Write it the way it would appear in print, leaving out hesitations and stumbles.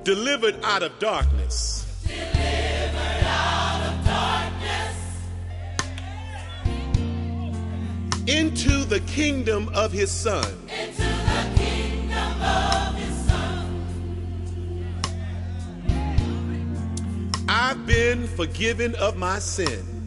delivered out of darkness, into the kingdom of his Son. I've been forgiven of my sin.